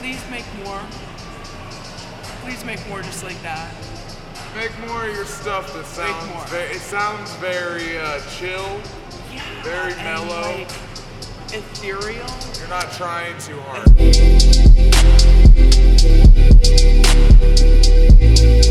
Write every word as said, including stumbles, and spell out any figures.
please make more. Please make more just like that. Make more of your stuff that sounds more. very, it sounds very uh, chill, Yeah. very and, mellow. like, ethereal. You're not trying too hard.